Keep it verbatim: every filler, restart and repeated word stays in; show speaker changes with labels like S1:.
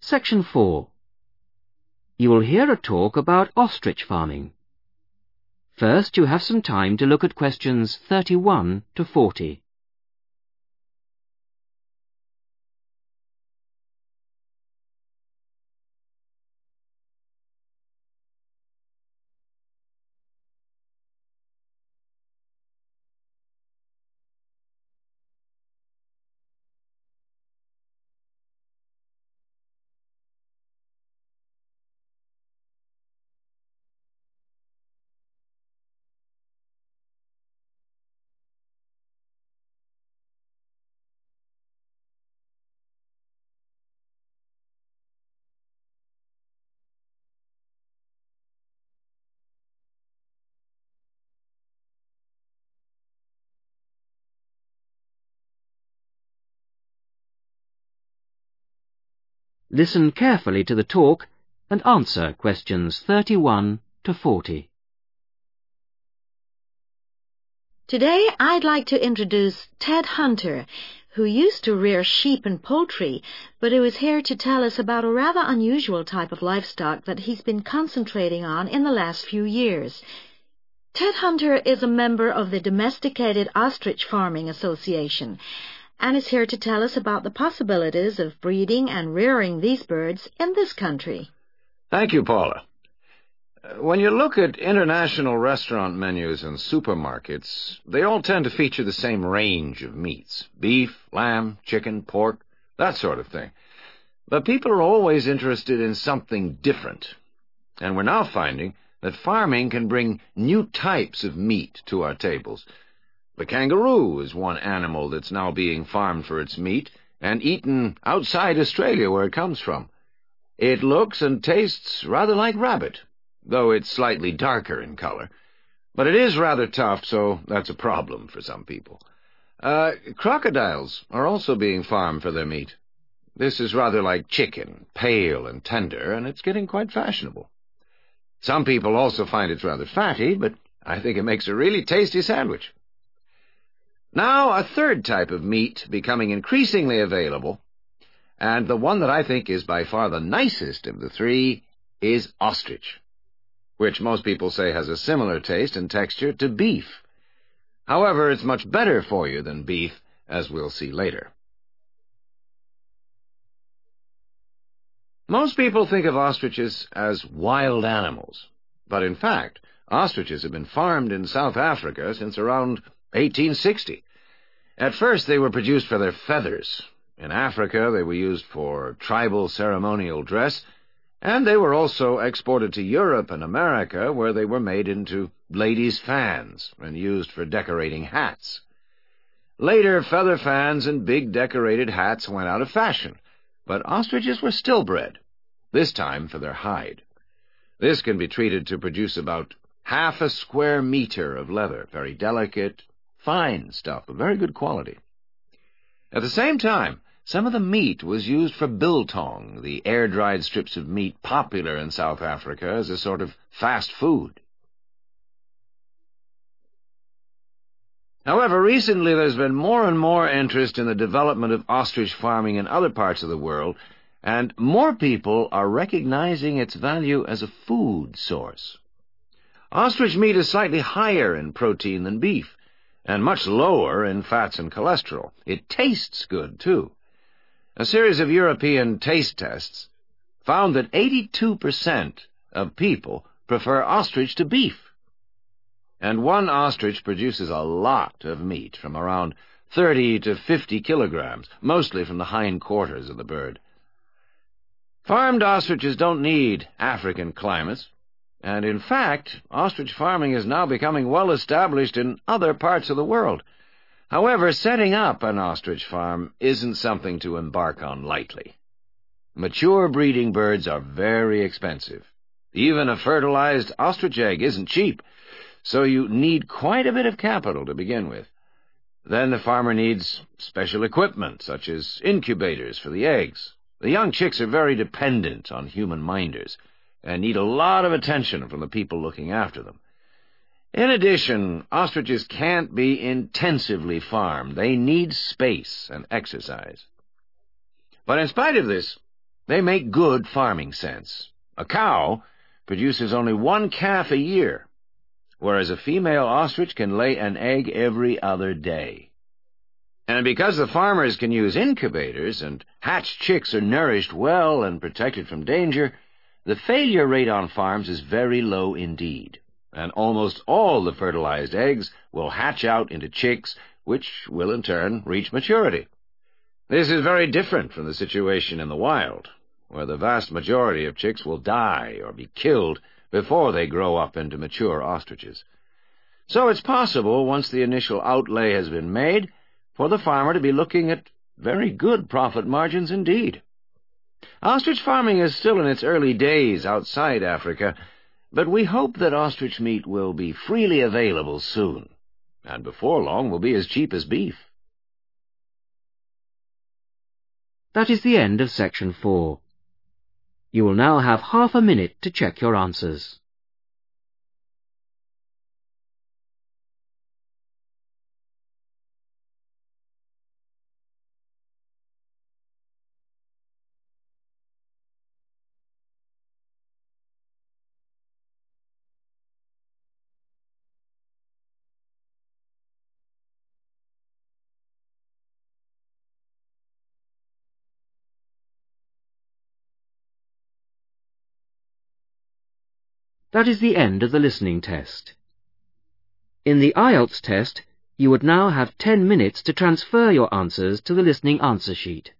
S1: Section four. You will hear a talk about ostrich farming. First, you have some time to look at questions thirty-one to forty. Listen carefully to the talk and answer questions thirty-one to forty.
S2: Today I'd like to introduce Ted Hunter, who used to rear sheep and poultry, but who is here to tell us about a rather unusual type of livestock that he's been concentrating on in the last few years. Ted Hunter is a member of the Domesticated Ostrich Farming Association, and is here to tell us about the possibilities of breeding and rearing these birds in this country.
S3: Thank you, Paula. When you look at international restaurant menus and supermarkets, they all tend to feature the same range of meats: beef, lamb, chicken, pork, that sort of thing. But people are always interested in something different. And we're now finding that farming can bring new types of meat to our tables. The kangaroo is one animal that's now being farmed for its meat and eaten outside Australia, where it comes from. It looks and tastes rather like rabbit, though it's slightly darker in color. But it is rather tough, so that's a problem for some people. Uh, crocodiles are also being farmed for their meat. This is rather like chicken, pale and tender, and it's getting quite fashionable. Some people also find it's rather fatty, but I think it makes a really tasty sandwich. Now, a third type of meat becoming increasingly available, and the one that I think is by far the nicest of the three, is ostrich, which most people say has a similar taste and texture to beef. However, it's much better for you than beef, as we'll see later. Most people think of ostriches as wild animals, but in fact, ostriches have been farmed in South Africa since around eighteen sixty. At first, they were produced for their feathers. In Africa, they were used for tribal ceremonial dress, and they were also exported to Europe and America, where they were made into ladies' fans and used for decorating hats. Later, feather fans and big decorated hats went out of fashion, but ostriches were still bred, this time for their hide. This can be treated to produce about half a square meter of leather, very delicate, fine stuff of very good quality. At the same time, some of the meat was used for biltong, the air-dried strips of meat popular in South Africa as a sort of fast food. However, recently there's been more and more interest in the development of ostrich farming in other parts of the world, and more people are recognizing its value as a food source. Ostrich meat is slightly higher in protein than beef, and much lower in fats and cholesterol. It tastes good, too. A series of European taste tests found that eighty-two percent of people prefer ostrich to beef. And one ostrich produces a lot of meat, from around thirty to fifty kilograms, mostly from the hind quarters of the bird. Farmed ostriches don't need African climates, and in fact, ostrich farming is now becoming well established in other parts of the world. However, setting up an ostrich farm isn't something to embark on lightly. Mature breeding birds are very expensive. Even a fertilized ostrich egg isn't cheap, so you need quite a bit of capital to begin with. Then the farmer needs special equipment, such as incubators for the eggs. The young chicks are very dependent on human minders, and need a lot of attention from the people looking after them. In addition, ostriches can't be intensively farmed. They need space and exercise. But in spite of this, They make good farming sense. A cow produces only one calf a year, whereas a female ostrich can lay an egg every other day. And because the farmers can use incubators and hatched chicks are nourished well and protected from danger, the failure rate on farms is very low indeed, and almost all the fertilized eggs will hatch out into chicks, which will in turn reach maturity. This is very different from the situation in the wild, where the vast majority of chicks will die or be killed before they grow up into mature ostriches. So it's possible, once the initial outlay has been made, for the farmer to be looking at very good profit margins indeed. Ostrich farming is still in its early days outside Africa, but we hope that ostrich meat will be freely available soon, and before long will be as cheap as beef.
S1: That is the end of section four. You will now have half a minute to check your answers. That is the end of the listening test. In the I E L T S test, you would now have ten minutes to transfer your answers to the listening answer sheet.